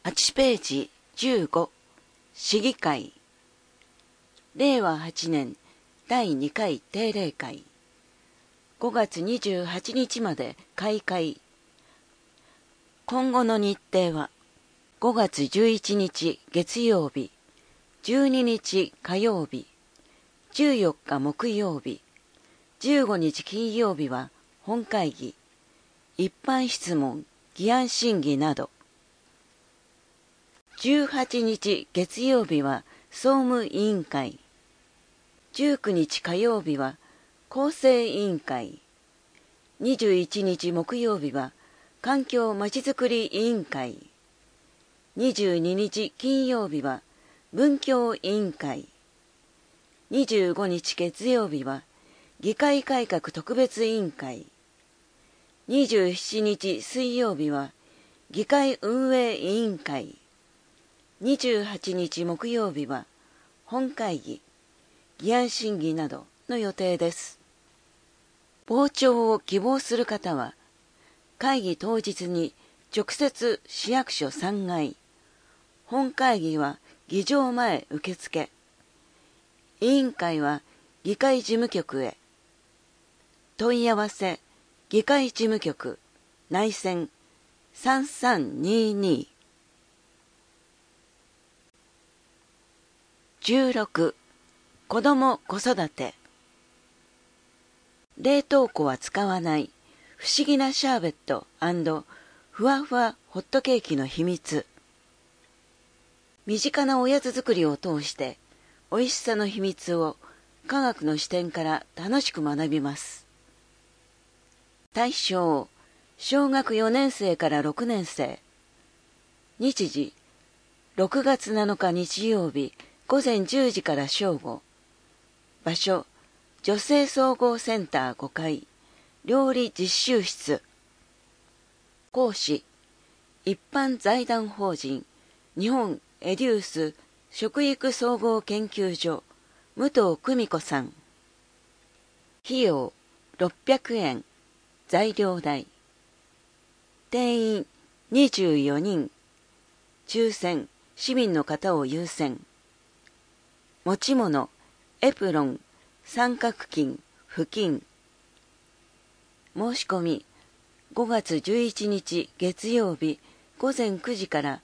8ページ15市議会令和8年第2回定例会5月28日まで開会。今後の日程は5月11日月曜日、12日火曜日、14日木曜日、15日金曜日は本会議、一般質問、議案審議など、18日月曜日は総務委員会、19日火曜日は構成委員会、21日木曜日は環境まちづくり委員会、22日金曜日は文教委員会、25日月曜日は議会改革特別委員会、27日水曜日は議会運営委員会、28日木曜日は本会議、議案審議などの予定です。傍聴を希望する方は、会議当日に直接市役所3階、本会議は議場前受付、委員会は議会事務局へ。問い合わせ、議会事務局、内線3322。16、子ども子育て。冷凍庫は使わない不思議なシャーベット&ふわふわホットケーキの秘密。身近なおやつ作りを通して美味しさの秘密を科学の視点から楽しく学びます。対象、小学4年生から6年生。日時、6月7日日曜日午前10時から正午。場所、女性総合センター5階、料理実習室。講師、一般財団法人日本エデュース食育総合研究所武藤久美子さん。費用600円、材料代。定員24人、抽選、市民の方を優先。持ち物、エプロン、三角巾、布巾。申し込み、5月11日月曜日午前9時から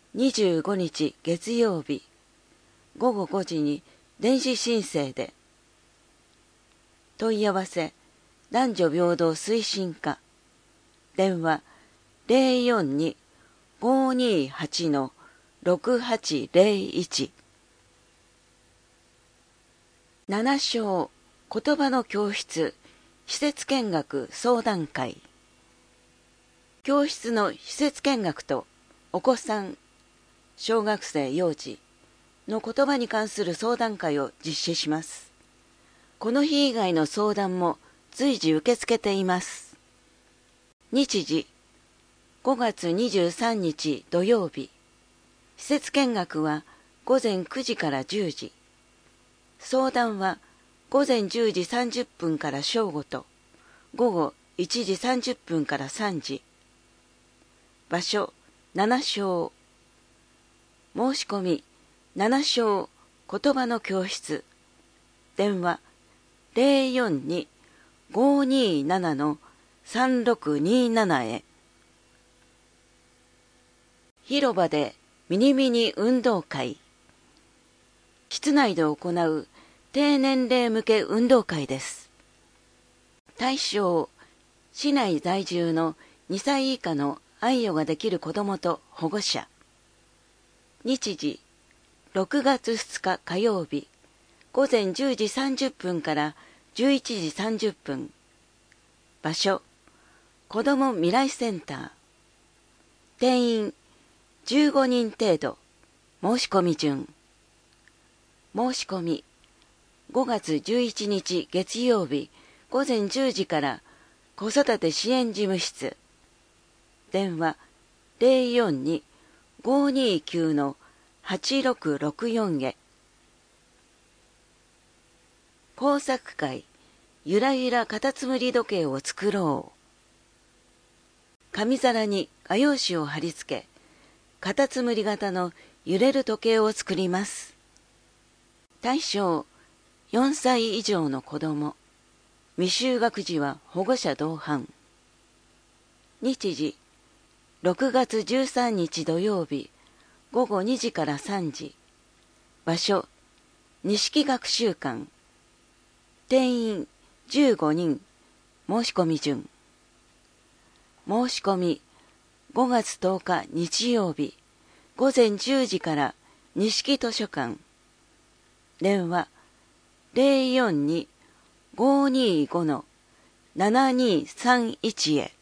25日月曜日午後5時に電子申請で。問い合わせ、男女平等推進課。電話、042-528-6801。7章言葉の教室施設見学相談会。教室の施設見学とお子さん、小学生幼児の言葉に関する相談会を実施します。この日以外の相談も随時受け付けています。日時、5月23日土曜日。施設見学は午前9時から10時。相談は午前10時30分から正午と午後1時30分から3時。場所7章。申し込み7章言葉の教室。電話042-527-3627へ。広場でミニミニ運動会。室内で行う低年齢向け運動会です。対象、市内在住の2歳以下の愛与ができる子どもと保護者。日時、6月2日火曜日、午前10時30分から11時30分。場所、子ども未来センター。定員、15人程度。申し込み順。申し込み、5月11日月曜日午前10時から子育て支援事務室。電話042-529-8664へ。工作会ゆらゆらカタツムリ時計を作ろう。紙皿に画用紙を貼り付け、 カタツムリ型の揺れる時計を作ります。対象、4歳以上の子供。未就学児は保護者同伴。日時、6月13日土曜日、午後2時から3時。場所、錦学習館。定員15人。申し込み順。申し込み、5月10日日曜日、午前10時から錦図書館。電話、042-525-7231へ。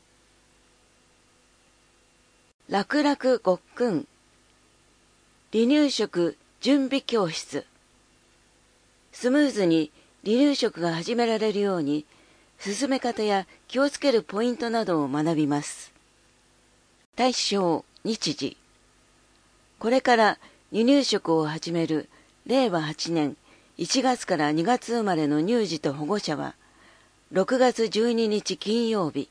楽々ごっくん。離乳食準備教室。スムーズに離乳食が始められるように、進め方や気をつけるポイントなどを学びます。対象、日時。これから離乳食を始める令和8年1月から2月生まれの乳児と保護者は、6月12日金曜日。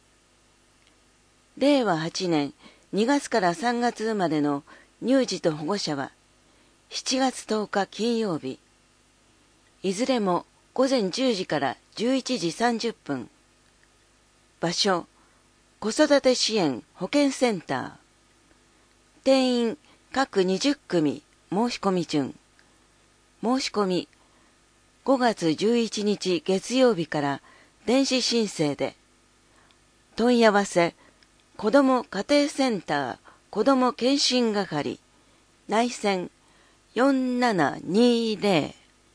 令和8年2月から3月生まれの乳児と保護者は、7月10日金曜日。いずれも午前10時から11時30分。場所、子育て支援保健センター。定員各20組。申し込み順。申し込み、5月11日月曜日から電子申請で。問い合わせ、子ども家庭センター子ども健診係。内線4720。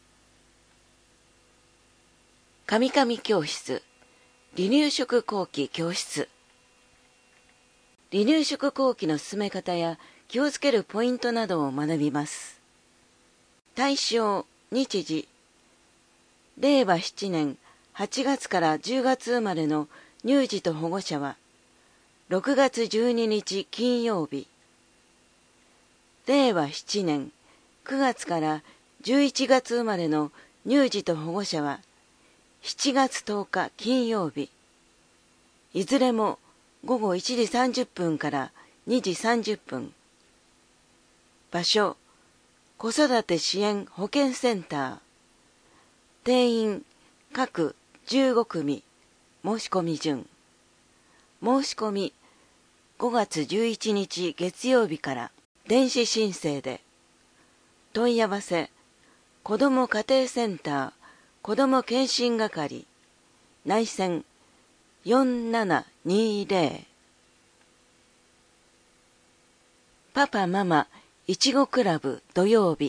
かみかみ教室、離乳食後期教室。離乳食後期の進め方や気をつけるポイントなどを学びます。対象、日時。令和7年8月から10月生まれの乳児と保護者は、6月12日金曜日。令和7年9月から11月生まれの乳児と保護者は、7月10日金曜日。いずれも午後1時30分から2時30分。場所、子育て支援保健センター。定員各15組。申し込み順。申し込み、5月11日月曜日から電子申請で。問い合わせ、子ども家庭センター子ども健診係。内線4720。パパママいちごクラブ土曜日。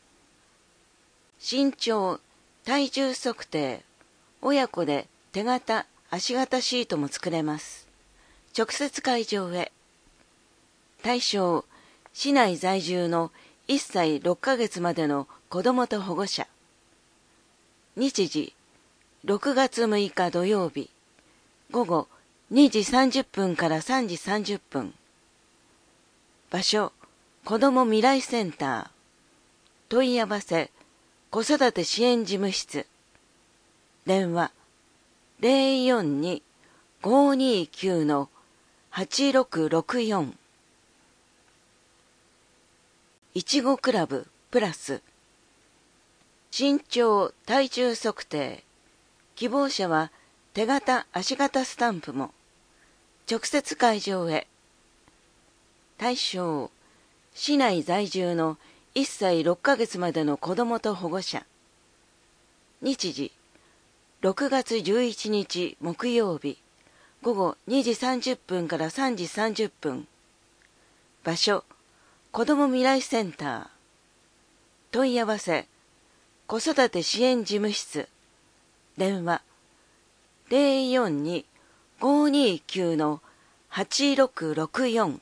身長、体重測定、親子で手形、足形シートも作れます。直接会場へ。対象、市内在住の1歳6ヶ月までの子どもと保護者。日時、6月6日土曜日、午後2時30分から3時30分。場所、子ども未来センター。問い合わせ、子育て支援事務室。電話、042-529-8664。いちごクラブプラス。身長、体重測定。希望者は手形、足形スタンプも。直接会場へ。対象、市内在住の1歳6ヶ月までの子どもと保護者。日時、6月11日木曜日、午後2時30分から3時30分。場所、子ども未来センター。問い合わせ、子育て支援事務室。電話、042-529-8664。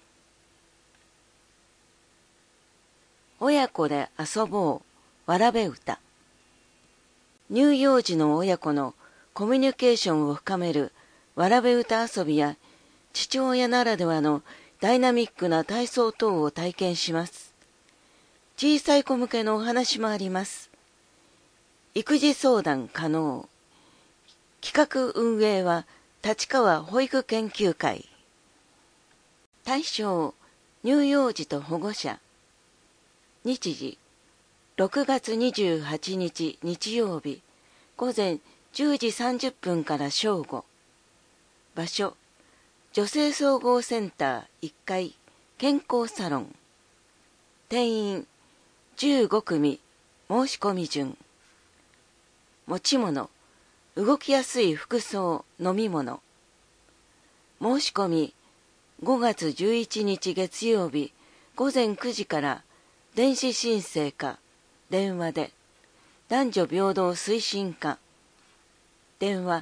親子で遊ぼう、わらべ歌。乳幼児の親子のコミュニケーションを深めるわらべ歌遊びや、父親ならではのダイナミックな体操等を体験します。小さい子向けのお話もあります。育児相談可能。企画運営は立川保育研究会。対象、 乳幼児と保護者。日時6月28日日曜日午前10時30分から正午。場所女性総合センター1階健康サロン。定員15組。申し込み順。持ち物動きやすい服装飲み物。申し込み5月11日月曜日午前9時から電子申請か電話で。男女平等推進課。電話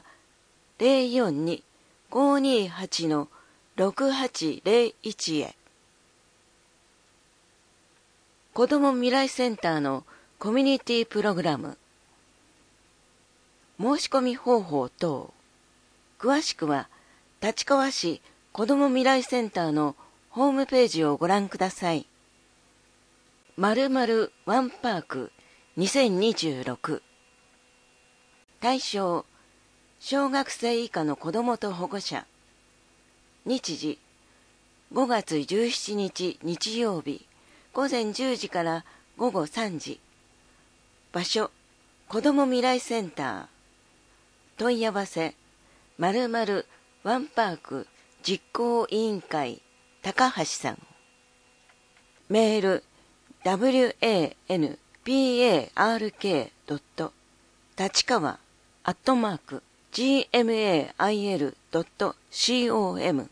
042-528-6801へ。子ども未来センターのコミュニティプログラム。申し込み方法等。詳しくは立川市子ども未来センターのホームページをご覧ください。〇〇ワンパーク2026。対象小学生以下の子どもと保護者。日時5月17日日曜日午前10時から午後3時。場所子ども未来センター。問い合わせ〇〇ワンパーク実行委員会高橋さん。メールwanpark.gmail.com。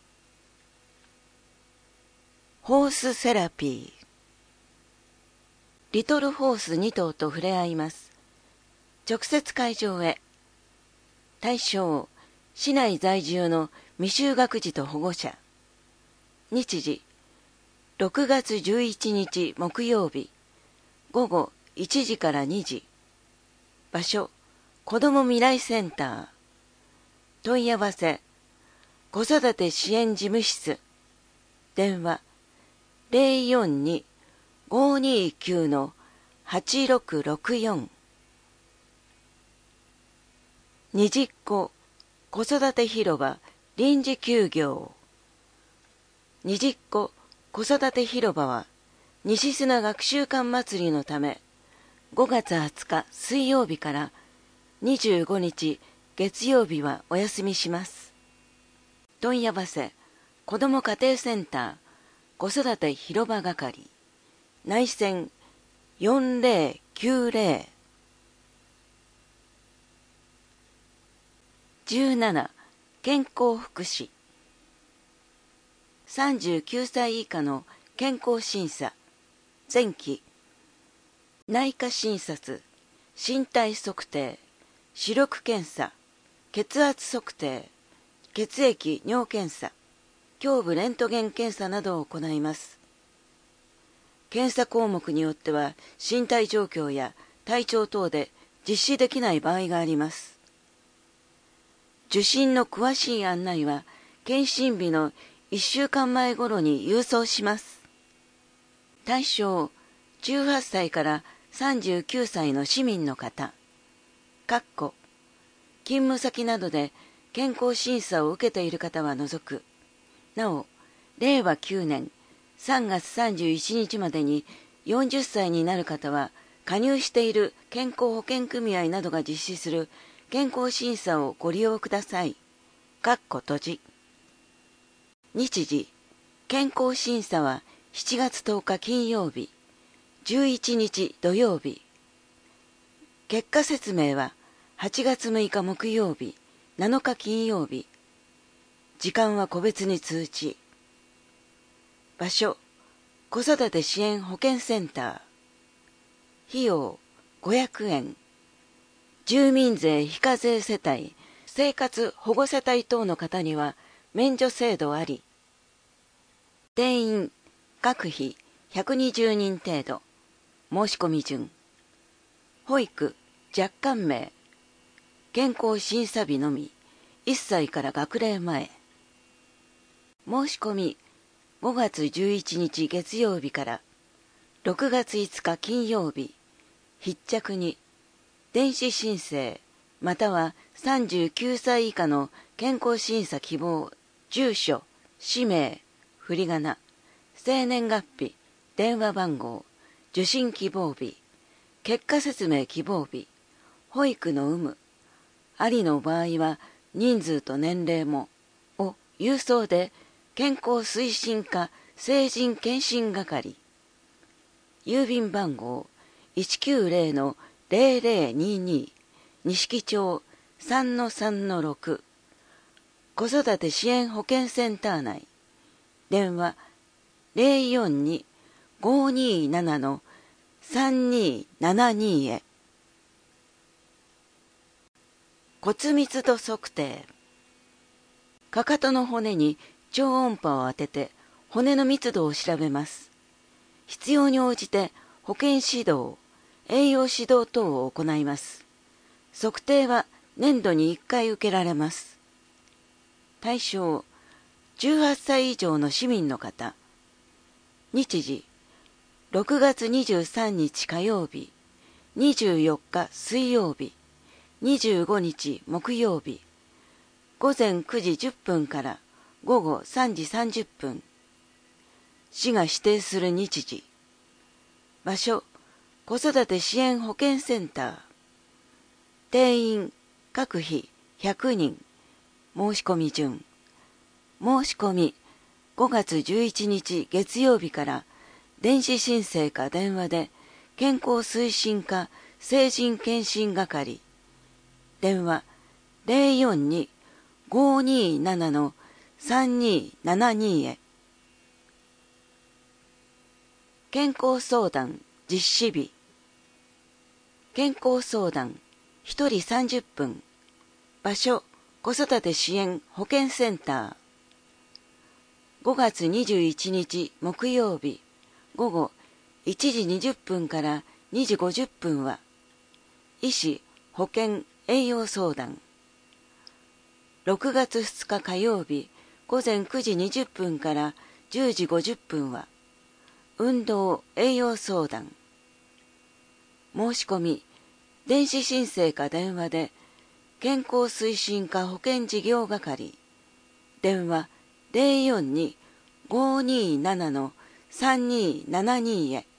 ホースセラピー。リトルホース2頭と触れ合います。直接会場へ。対象市内在住の未就学児と保護者。日時6月11日木曜日午後1時から2時。場所子ども未来センター。問い合わせ子育て支援事務室。電話042-529-8664。にじっこ子育て広場臨時休業。にじっこ子育て広場は西砂学習館祭りのため5月20日水曜日から25日月曜日はお休みします。問い合わせ子ども家庭センター子育て広場係。内線4090。17健康福祉。39歳以下の健康審査。前期内科診察、身体測定、視力検査、血圧測定、血液尿検査、胸部レントゲン検査などを行います。検査項目によっては身体状況や体調等で実施できない場合があります。受診の詳しい案内は検診日の1週間前頃に郵送します。対象18歳から39歳の市民の方。勤務先などで健康審査を受けている方は除く。なお、令和9年3月31日までに40歳になる方は加入している健康保険組合などが実施する健康審査をご利用ください。閉じ。日時、健康審査は7月10日金曜日、11日土曜日。結果説明は8月6日木曜日、7日金曜日。時間は個別に通知。場所、子育て支援保健センター。費用500円。住民税非課税世帯、生活保護世帯等の方には免除制度あり。定員、学費120人程度。申し込み順。保育、若干名。健康審査日のみ。1歳から学齢前。申し込み、5月11日月曜日から6月5日金曜日。必着に、電子申請、または39歳以下の健康審査希望、住所、氏名、振り仮名、 生年月日、電話番号、受診希望日、結果説明希望日、保育の有無、ありの場合は人数と年齢も、を郵送で健康推進課成人検診係、郵便番号 190-0022 錦町 3-3-6 子育て支援保健センター内、電話 042-527-3272 へ。骨密度測定。かかとの骨に超音波を当てて骨の密度を調べます。必要に応じて保健指導、栄養指導等を行います。測定は年度に1回受けられます。対象、18歳以上の市民の方。日時、6月23日火曜日、24日水曜日、25日木曜日、午前9時10分から午後3時30分。市が指定する日時。場所、子育て支援保健センター。定員、各日100人。申し込み順。申し込み、5月11日月曜日から電子申請か電話で健康推進課成人検診係。電話 042-527-3272 へ。健康相談実施日。健康相談1人30分。場所、子育て支援保健センター。5月21日木曜日午後1時20分から2時50分は医師・保健・栄養相談。6月2日火曜日午前9時20分から10時50分は運動・栄養相談。申し込み、電子申請か電話で健康推進課保健事業係。電話 042-527-3272 へ。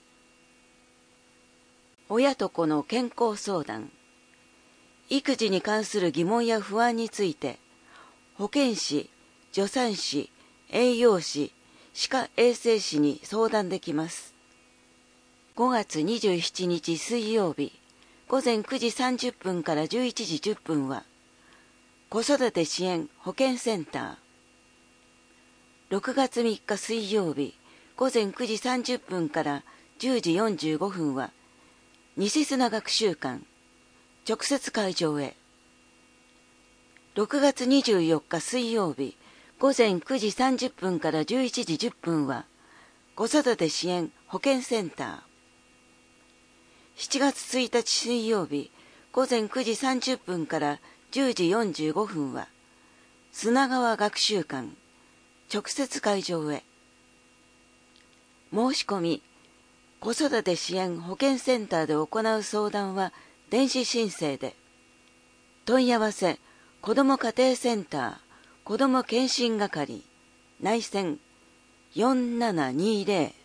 親と子の健康相談。育児に関する疑問や不安について、保健師、助産師、栄養士、歯科衛生士に相談できます。5月27日水曜日、午前9時30分から11時10分は、子育て支援保健センター。6月3日水曜日、午前9時30分から10時45分は、西砂学習館、直接会場へ。6月24日水曜日、午前9時30分から11時10分は、子育て支援保健センター。7月1日水曜日、午前9時30分から10時45分は、砂川学習館、直接会場へ。申し込み、子育て支援保健センターで行う相談は電子申請で、問い合わせ、子ども家庭センター、子ども検診係、内線4720